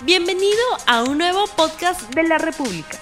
Bienvenido a un nuevo podcast de la República.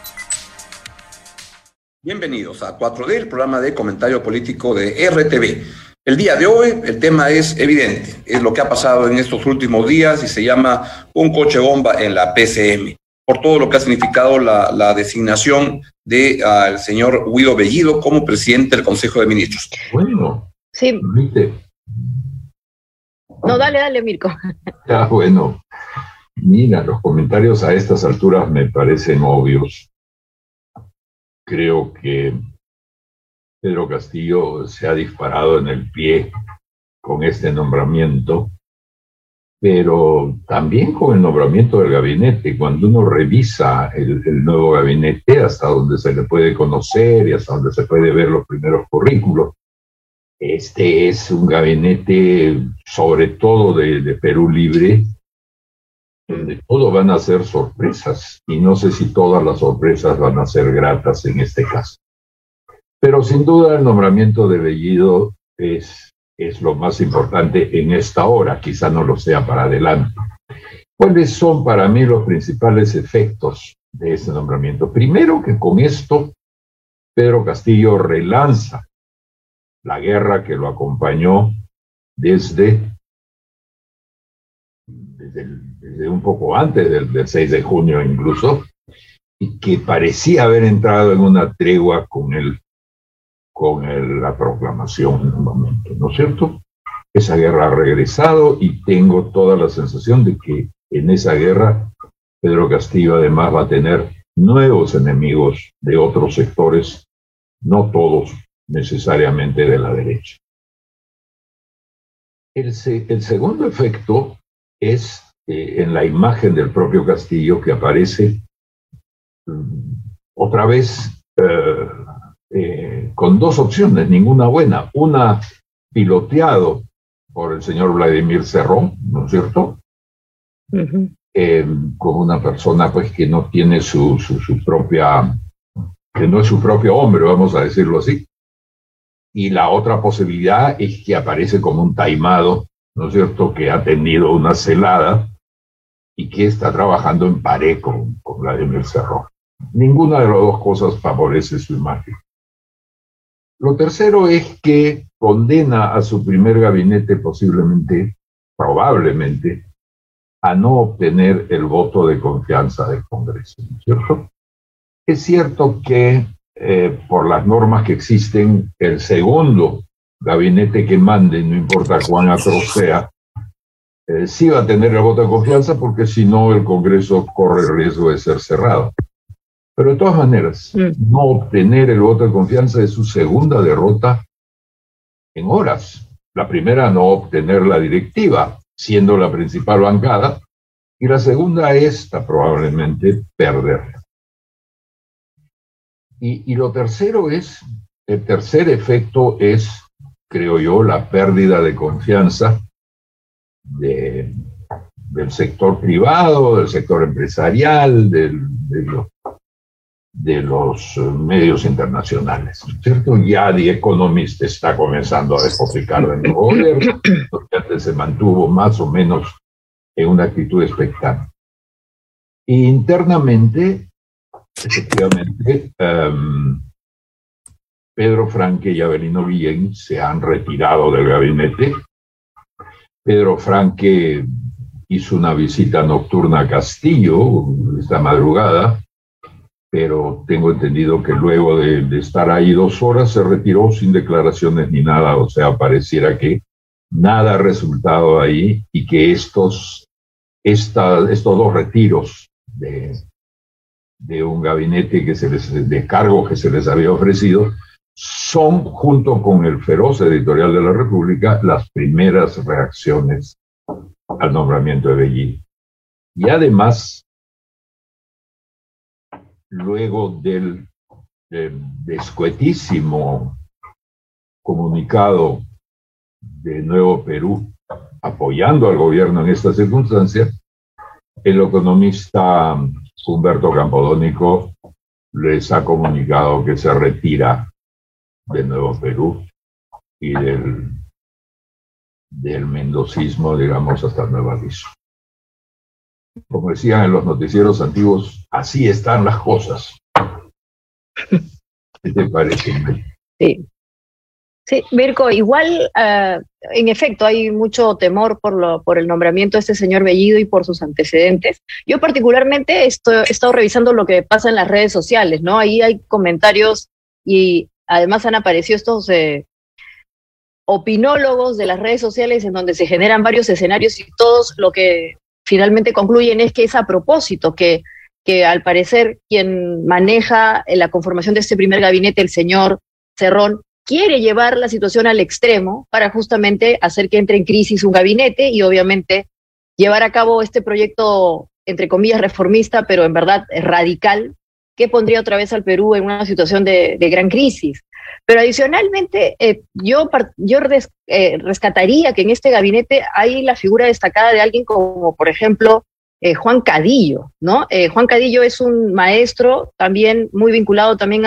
Bienvenidos a 4D, el programa de comentario político de RTV. El día de hoy el tema es evidente, es lo que ha pasado en estos últimos días y se llama un coche bomba en la PCM, por todo lo que ha significado la designación del señor Guido Bellido como presidente del Consejo de Ministros. Bueno, sí. ¿Viste? No, dale, Mirko. Ya, bueno. Mira, los comentarios a estas alturas me parecen obvios. Creo que Pedro Castillo se ha disparado en el pie con este nombramiento, pero también con el nombramiento del gabinete. Cuando uno revisa el nuevo gabinete, hasta donde se le puede conocer y hasta donde se puede ver los primeros currículos, este es un gabinete, sobre todo de Perú Libre, donde todo van a ser sorpresas, y no sé si todas las sorpresas van a ser gratas en este caso. Pero sin duda el nombramiento de Bellido es lo más importante en esta hora, quizá no lo sea para adelante. ¿Cuáles son para mí los principales efectos de este nombramiento? Primero, que con esto Pedro Castillo relanza la guerra que lo acompañó desde un poco antes del 6 de junio incluso, y que parecía haber entrado en una tregua con la proclamación en un momento, ¿no es cierto? Esa guerra ha regresado y tengo toda la sensación de que en esa guerra Pedro Castillo además va a tener nuevos enemigos de otros sectores, no todos necesariamente de la derecha. El segundo efecto es en la imagen del propio Castillo, que aparece otra vez con dos opciones, ninguna buena. Una, piloteado por el señor Vladimir Cerrón, ¿no es cierto? Uh-huh. Como una persona pues que no tiene su propia, que no es su propio hombre, vamos a decirlo así. Y la otra posibilidad es que aparece como un taimado, ¿no es cierto?, que ha tenido una celada y que está trabajando en pared con Vladimir Cerrón. Ninguna de las dos cosas favorece su imagen. Lo tercero es que condena a su primer gabinete posiblemente, probablemente, a no obtener el voto de confianza del Congreso, ¿no es cierto? Es cierto que por las normas que existen, el segundo gabinete que mande, no importa cuán atroz sea, sí va a tener el voto de confianza, porque si no el Congreso corre el riesgo de ser cerrado. Pero de todas maneras, no obtener el voto de confianza es su segunda derrota en horas. La primera, no obtener la directiva, siendo la principal bancada, y la segunda, esta probablemente perderla. Y lo tercero es, el tercer efecto es, creo yo, la pérdida de confianza del sector privado, del sector empresarial, de los medios internacionales, ¿no es cierto? Ya The Economist está comenzando a despotricar del nuevo gobierno, porque antes se mantuvo más o menos en una actitud expectante. Y internamente, efectivamente, Pedro Franque y Avelino Guillén se han retirado del gabinete. Pedro Franque hizo una visita nocturna a Castillo esta madrugada, pero tengo entendido que luego de estar ahí 2 horas se retiró sin declaraciones ni nada. O sea, pareciera que nada ha resultado ahí y que estos 2 retiros de un gabinete de cargo que se les había ofrecido son, junto con el feroz editorial de la República, las primeras reacciones al nombramiento de Bellido. Y además, luego del escuetísimo comunicado de Nuevo Perú apoyando al gobierno en esta circunstancia, el economista Humberto Campodónico les ha comunicado que se retira de Nuevo Perú y del mendocismo, digamos, hasta nuevo aviso. como decían en los noticieros antiguos, así están las cosas. ¿Qué te parece, Mel? Sí. Sí, Mirko, igual, en efecto, hay mucho temor por el nombramiento de este señor Bellido y por sus antecedentes. Yo particularmente he estado revisando lo que pasa en las redes sociales, ¿no? Ahí hay comentarios y además han aparecido estos opinólogos de las redes sociales en donde se generan varios escenarios y todos lo que finalmente concluyen es que es a propósito, que al parecer quien maneja la conformación de este primer gabinete, el señor Cerrón, quiere llevar la situación al extremo para justamente hacer que entre en crisis un gabinete y obviamente llevar a cabo este proyecto, entre comillas, reformista, pero en verdad radical, que pondría otra vez al Perú en una situación de gran crisis. Pero adicionalmente, yo rescataría que en este gabinete hay la figura destacada de alguien como, por ejemplo, Juan Cadillo, ¿no? Juan Cadillo es un maestro también muy vinculado también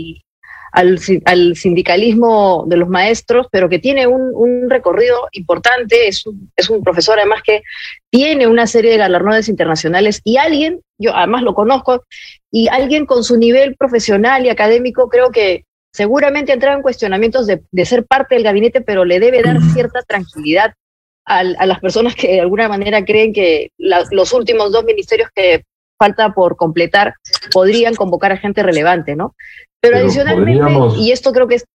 al sindicalismo de los maestros, pero que tiene un recorrido importante, es un profesor además que tiene una serie de galardones internacionales y alguien, yo además lo conozco, y alguien con su nivel profesional y académico creo que seguramente ha entrado en cuestionamientos de ser parte del gabinete, pero le debe dar cierta tranquilidad a las personas que de alguna manera creen que los últimos 2 ministerios que falta por completar podrían convocar a gente relevante, ¿no? Pero adicionalmente, y esto creo que es...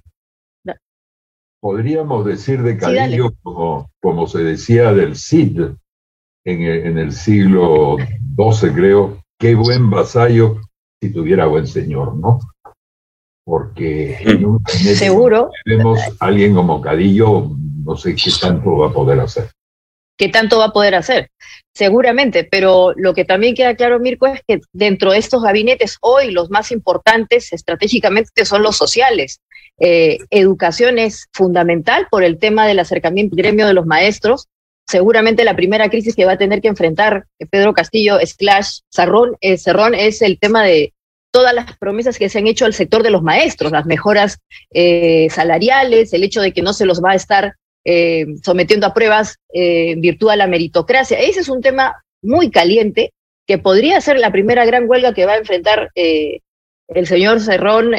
Podríamos decir de Cadillo, sí, como se decía del Cid en el siglo XII, creo, qué buen vasallo si tuviera buen señor, ¿no? Porque en un seguro vemos a alguien como Cadillo, no sé qué tanto va a poder hacer. ¿Qué tanto va a poder hacer? Seguramente, pero lo que también queda claro, Mirko, es que dentro de estos gabinetes hoy los más importantes estratégicamente son los sociales. Educación es fundamental por el tema del acercamiento al gremio de los maestros. Seguramente la primera crisis que va a tener que enfrentar Pedro Castillo / Cerrón es el tema de todas las promesas que se han hecho al sector de los maestros, las mejoras salariales, el hecho de que no se los va a estar sometiendo a pruebas en virtud a la meritocracia. Ese es un tema muy caliente que podría ser la primera gran huelga que va a enfrentar el señor Cerrón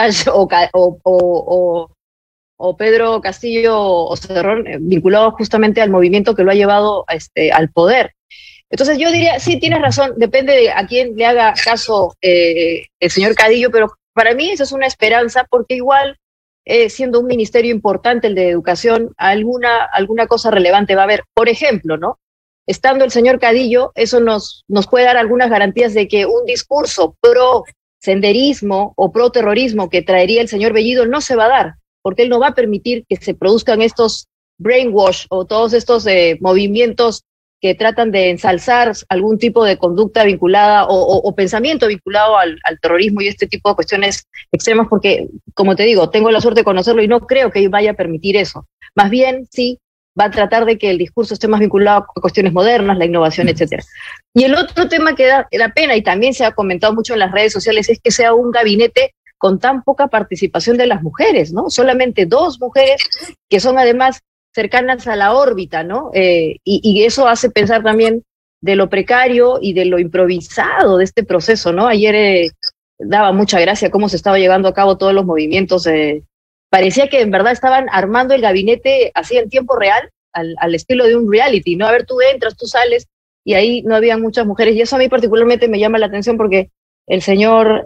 o Pedro Castillo o Cerrón, vinculado justamente al movimiento que lo ha llevado al poder. Entonces yo diría, sí, tienes razón, depende de a quién le haga caso el señor Cadillo, pero para mí eso es una esperanza, porque igual siendo un ministerio importante el de educación, alguna cosa relevante va a haber. Por ejemplo, ¿no? Estando el señor Cadillo, eso nos puede dar algunas garantías de que un discurso pro senderismo o pro terrorismo que traería el señor Bellido no se va a dar, porque él no va a permitir que se produzcan estos brainwash o todos estos movimientos que tratan de ensalzar algún tipo de conducta vinculada o pensamiento vinculado al terrorismo y este tipo de cuestiones extremas, porque, como te digo, tengo la suerte de conocerlo y no creo que vaya a permitir eso. Más bien, sí, va a tratar de que el discurso esté más vinculado a cuestiones modernas, la innovación, etcétera. Y el otro tema que da pena, y también se ha comentado mucho en las redes sociales, es que sea un gabinete con tan poca participación de las mujeres, ¿no? Solamente 2 mujeres, que son además cercanas a la órbita, ¿no? Y eso hace pensar también de lo precario y de lo improvisado de este proceso, ¿no? Ayer daba mucha gracia cómo se estaba llevando a cabo todos los movimientos. Parecía que en verdad estaban armando el gabinete así en tiempo real, al estilo de un reality, ¿no? A ver, tú entras, tú sales, y ahí no había muchas mujeres, y eso a mí particularmente me llama la atención porque el señor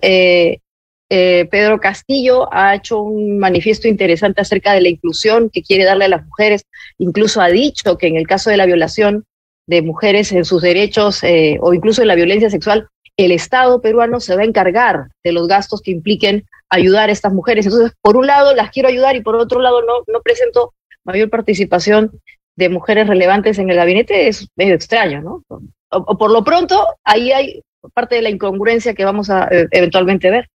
Pedro Castillo ha hecho un manifiesto interesante acerca de la inclusión que quiere darle a las mujeres, incluso ha dicho que en el caso de la violación de mujeres en sus derechos o incluso de la violencia sexual, el Estado peruano se va a encargar de los gastos que impliquen ayudar a estas mujeres. Entonces, por un lado las quiero ayudar y por otro lado no presento mayor participación de mujeres relevantes en el gabinete, es medio extraño, ¿no? O por lo pronto, ahí hay parte de la incongruencia que vamos a eventualmente ver.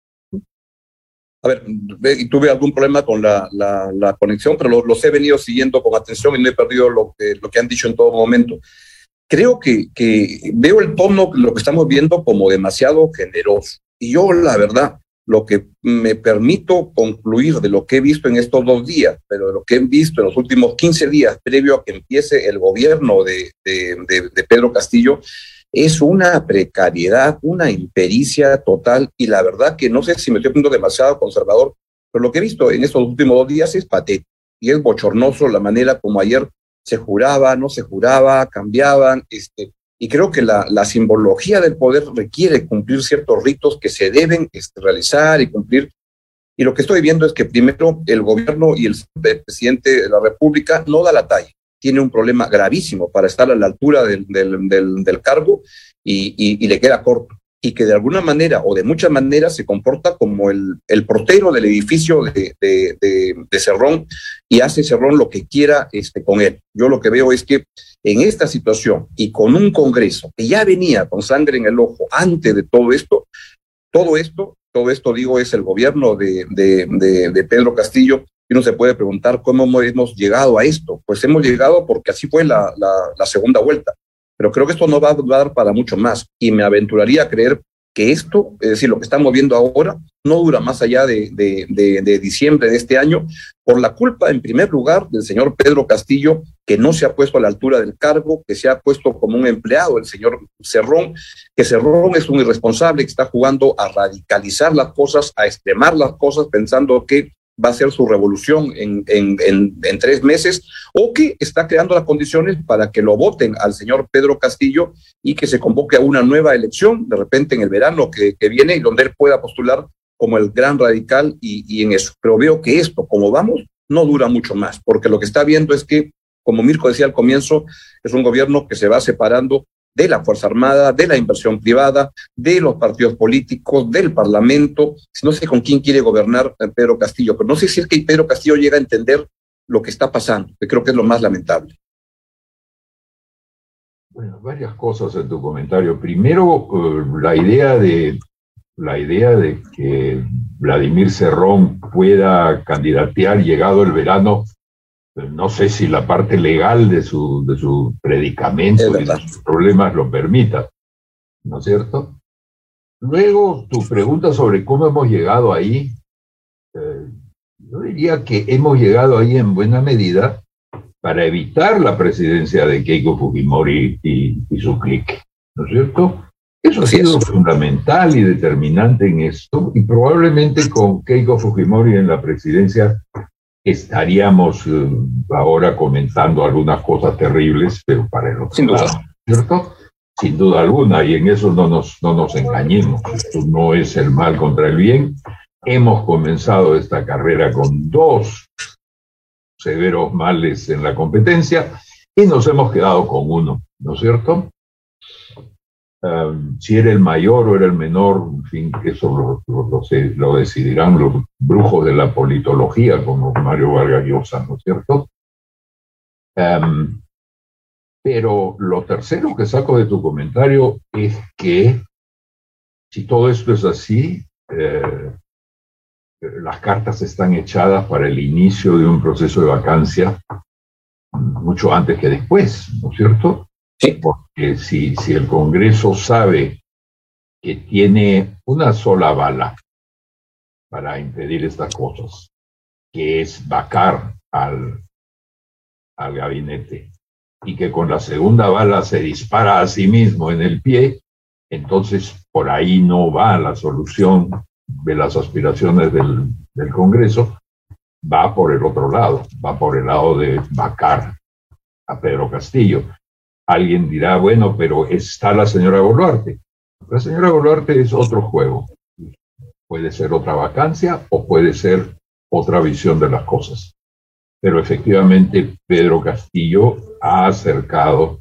A ver, tuve algún problema con la conexión, pero los he venido siguiendo con atención y no he perdido lo que han dicho en todo momento. Creo que veo el tono, lo que estamos viendo, como demasiado generoso. Y yo, la verdad, lo que me permito concluir de lo que he visto en estos 2 días, pero de lo que he visto en los últimos 15 días, previo a que empiece el gobierno de Pedro Castillo, es una precariedad, una impericia total, y la verdad que no sé si me estoy poniendo demasiado conservador, pero lo que he visto en estos últimos 2 días es patético, y es bochornoso la manera como ayer se juraba, no se juraba, cambiaban, y creo que la simbología del poder requiere cumplir ciertos ritos que se deben realizar y cumplir. Y lo que estoy viendo es que primero el gobierno y el presidente de la República no da la talla. Tiene un problema gravísimo para estar a la altura del cargo y le queda corto. Y que de alguna manera o de muchas maneras se comporta como el portero del edificio de Cerrón, y hace Cerrón lo que quiera con él. Yo lo que veo es que en esta situación y con un Congreso que ya venía con sangre en el ojo antes de todo esto digo, es el gobierno de Pedro Castillo, y uno se puede preguntar cómo hemos llegado a esto. Pues hemos llegado porque así fue la segunda vuelta. Pero creo que esto no va a dar para mucho más, y me aventuraría a creer que esto, es decir, lo que estamos viendo ahora, no dura más allá de diciembre de este año, por la culpa, en primer lugar, del señor Pedro Castillo, que no se ha puesto a la altura del cargo, que se ha puesto como un empleado el señor Cerrón, que Cerrón es un irresponsable que está jugando a radicalizar las cosas, a extremar las cosas, pensando que va a ser su revolución en 3 meses, o que está creando las condiciones para que lo voten al señor Pedro Castillo y que se convoque a una nueva elección, de repente en el verano que viene, y donde él pueda postular como el gran radical y en eso. Pero veo que esto, como vamos, no dura mucho más, porque lo que está viendo es que, como Mirko decía al comienzo, es un gobierno que se va separando de la Fuerza Armada, de la inversión privada, de los partidos políticos, del Parlamento. No sé con quién quiere gobernar Pedro Castillo, pero no sé si es que Pedro Castillo llega a entender lo que está pasando, que creo que es lo más lamentable. Bueno, varias cosas en tu comentario. Primero, la idea de que Vladimir Cerrón pueda candidatear llegado el verano. No sé si la parte legal de su predicamento y de sus problemas lo permita, ¿no es cierto? Luego, tu pregunta sobre cómo hemos llegado ahí, yo diría que hemos llegado ahí en buena medida para evitar la presidencia de Keiko Fujimori y su clique, ¿no es cierto? Eso ha sido fundamental y determinante en esto, y probablemente con Keiko Fujimori en la presidencia estaríamos ahora comentando algunas cosas terribles, pero para el otro lado, ¿cierto? Sin duda alguna, y en eso no nos engañemos. Esto no es el mal contra el bien. Hemos comenzado esta carrera con 2 severos males en la competencia y nos hemos quedado con uno, ¿no es cierto? Si era el mayor o era el menor, en fin, eso lo decidirán los brujos de la politología, como Mario Vargas Llosa, ¿no es cierto? Pero lo tercero que saco de tu comentario es que si todo esto es así, las cartas están echadas para el inicio de un proceso de vacancia mucho antes que después, ¿no es cierto? Sí. Porque si el Congreso sabe que tiene una sola bala para impedir estas cosas, que es vacar al gabinete, y que con la segunda bala se dispara a sí mismo en el pie, entonces por ahí no va la solución de las aspiraciones del Congreso, va por el otro lado, va por el lado de vacar a Pedro Castillo. Alguien dirá, bueno, pero está la señora Boluarte. La señora Boluarte es otro juego. Puede ser otra vacancia o puede ser otra visión de las cosas. Pero efectivamente Pedro Castillo ha acercado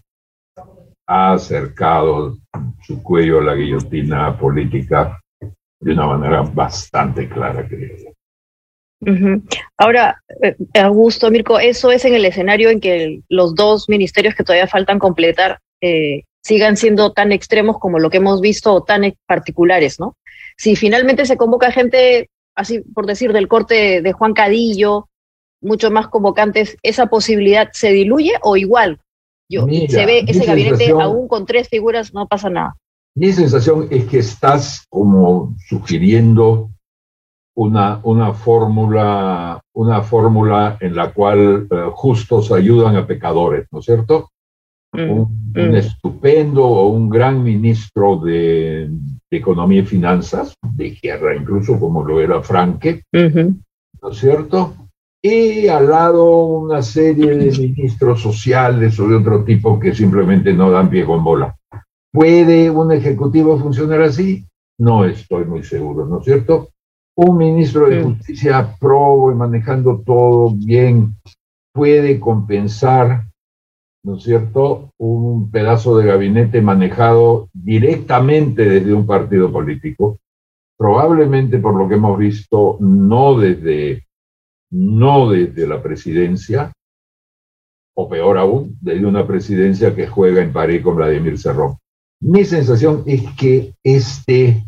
su cuello a la guillotina política de una manera bastante clara, creo yo. Uh-huh. Ahora, Augusto, Mirko, eso es en el escenario en que los 2 ministerios que todavía faltan completar sigan siendo tan extremos como lo que hemos visto, o tan particulares, ¿no? Si finalmente se convoca gente, así por decir, del corte de Juan Cadillo, mucho más convocantes, ¿esa posibilidad se diluye o igual? Se ve ese gabinete aún con 3 figuras, no pasa nada. Mi sensación es que estás como sugiriendo una fórmula en la cual justos ayudan a pecadores, ¿no es cierto? un estupendo o un gran ministro de Economía y Finanzas, de izquierda incluso, como lo era Franque, ¿no es cierto? Y al lado una serie de ministros sociales o de otro tipo que simplemente no dan pie con bola. ¿Puede un ejecutivo funcionar así? No estoy muy seguro, ¿no es cierto? Un ministro de Justicia probo y manejando todo bien puede compensar, ¿no es cierto?, un pedazo de gabinete manejado directamente desde un partido político, probablemente por lo que hemos visto, no desde la presidencia, o peor aún, desde una presidencia que juega en pared con Vladimir Cerrón. Mi sensación es que este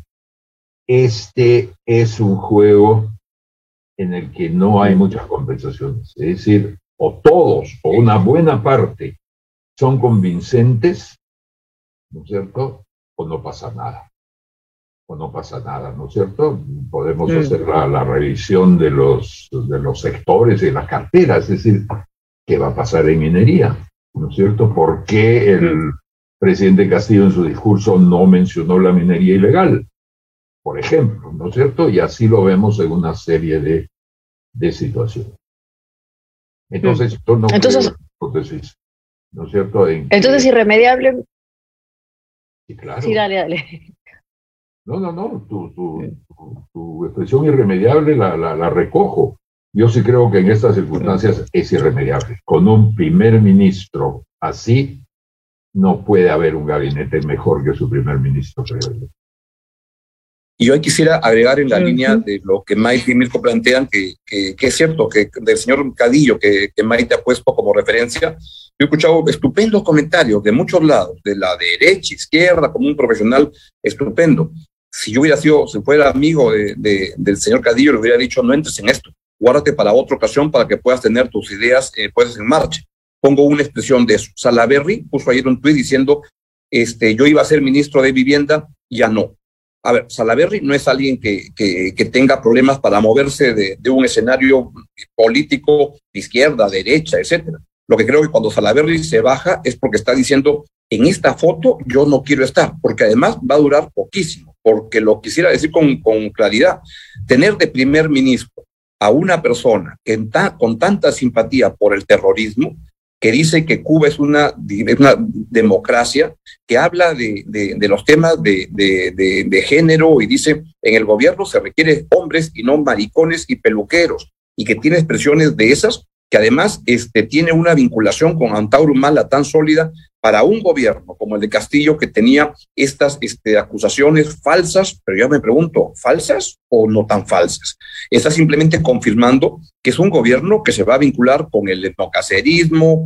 es un juego en el que no hay muchas compensaciones. Es decir, o todos, o una buena parte, son convincentes, ¿no es cierto? O no pasa nada. O no pasa nada, ¿no es cierto? Podemos hacer la revisión de los sectores y las carteras, es decir, ¿qué va a pasar en minería? ¿No es cierto? ¿Por qué el presidente Castillo en su discurso no mencionó la minería ilegal? Por ejemplo, ¿no es cierto? Y así lo vemos en una serie de situaciones. Entonces, yo no creo en hipótesis, ¿no es cierto? Entonces, irremediable. Sí, claro. Sí, dale. No, tu expresión irremediable la recojo. Yo sí creo que en estas circunstancias es irremediable. Con un primer ministro así, no puede haber un gabinete mejor que su primer ministro, creo yo. Y yo quisiera agregar en la línea de lo que Maite y Mirko plantean, que es cierto, que del señor Cadillo, que Maite ha puesto como referencia, yo he escuchado estupendos comentarios de muchos lados, de la derecha, izquierda, como un profesional estupendo. Si yo si fuera amigo del señor Cadillo, le hubiera dicho, no entres en esto, guárdate para otra ocasión para que puedas tener tus ideas puestas en marcha. Pongo una expresión de eso. Salaverry puso ayer un tuit diciendo, yo iba a ser ministro de Vivienda, ya no. A ver, Salaverry no es alguien que tenga problemas para moverse de un escenario político de izquierda, derecha, etcétera. Lo que creo que cuando Salaverry se baja es porque está diciendo, en esta foto yo no quiero estar, porque además va a durar poquísimo, porque lo quisiera decir con claridad, tener de primer ministro a una persona con tanta simpatía por el terrorismo, que dice que Cuba es una democracia, que habla de los temas de género y dice, en el gobierno se requiere hombres y no maricones y peluqueros, y que tiene expresiones de esas, que además tiene una vinculación con Antauro Humala tan sólida para un gobierno como el de Castillo, que tenía estas acusaciones falsas, pero yo me pregunto, ¿falsas o no tan falsas? Está simplemente confirmando que es un gobierno que se va a vincular con el etnocacerismo,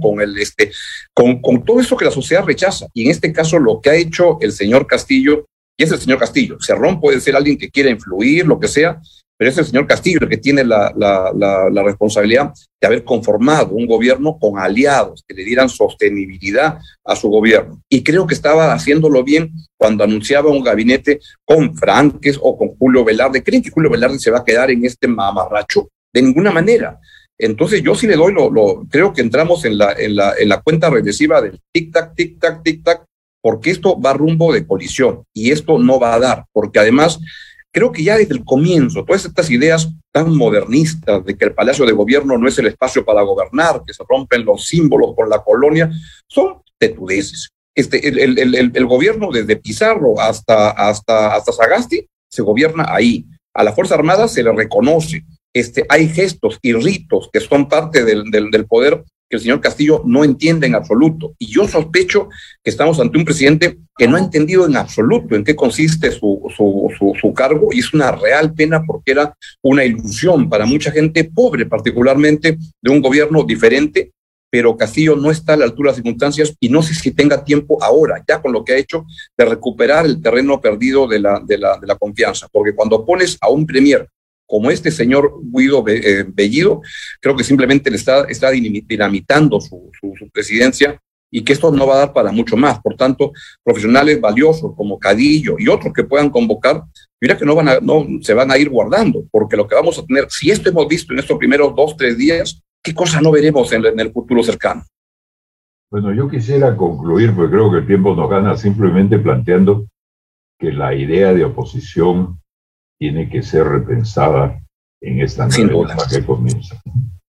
con todo eso que la sociedad rechaza. Y en este caso lo que ha hecho el señor Castillo, y es el señor Castillo, Cerrón puede ser alguien que quiera influir, lo que sea, pero es el señor Castillo el que tiene la responsabilidad de haber conformado un gobierno con aliados que le dieran sostenibilidad a su gobierno. Y creo que estaba haciéndolo bien cuando anunciaba un gabinete con Franques o con Julio Velarde. ¿Creen que Julio Velarde se va a quedar en este mamarracho? De ninguna manera. Entonces yo sí le doy, creo que entramos en la cuenta regresiva del tic-tac, tic-tac, tic-tac, porque esto va rumbo de colisión y esto no va a dar, porque además creo que ya desde el comienzo, todas estas ideas tan modernistas de que el Palacio de Gobierno no es el espacio para gobernar, que se rompen los símbolos por la colonia, son tetudeces. El gobierno desde Pizarro hasta Sagasti se gobierna ahí. A la Fuerza Armada se le reconoce. Hay gestos y ritos que son parte del poder que el señor Castillo no entiende en absoluto. Y yo sospecho que estamos ante un presidente que no ha entendido en absoluto en qué consiste su cargo, y es una real pena porque era una ilusión para mucha gente pobre, particularmente de un gobierno diferente, pero Castillo no está a la altura de las circunstancias y no sé si tenga tiempo ahora, ya con lo que ha hecho, de recuperar el terreno perdido de la confianza, porque cuando pones a un premier como este señor Guido Bellido, creo que simplemente le está dinamitando su presidencia y que esto no va a dar para mucho más. Por tanto, profesionales valiosos como Cadillo y otros que puedan convocar, mira que no se van a ir guardando, porque lo que vamos a tener, si esto hemos visto en estos primeros 2-3 días, ¿qué cosa no veremos en el futuro cercano? Bueno, yo quisiera concluir, porque creo que el tiempo nos gana, simplemente planteando que la idea de oposición tiene que ser repensada en esta nueva etapa que comienza.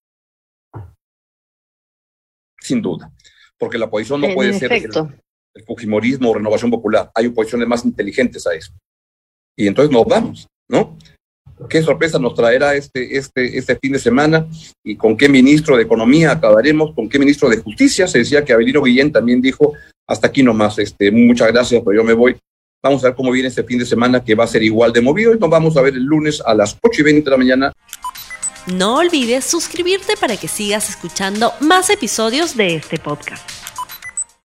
Sin duda, porque la oposición no puede ser el fujimorismo o Renovación Popular. Hay oposiciones más inteligentes a eso. Y entonces nos vamos, ¿no? ¿Qué sorpresa nos traerá este fin de semana? ¿Y con qué ministro de Economía acabaremos? ¿Con qué ministro de Justicia? Se decía que Avelino Guillén también dijo, hasta aquí nomás, muchas gracias, pero yo me voy. Vamos a ver cómo viene este fin de semana, que va a ser igual de movido, y nos vamos a ver el lunes a las 8:20 de la mañana. No olvides suscribirte para que sigas escuchando más episodios de este podcast.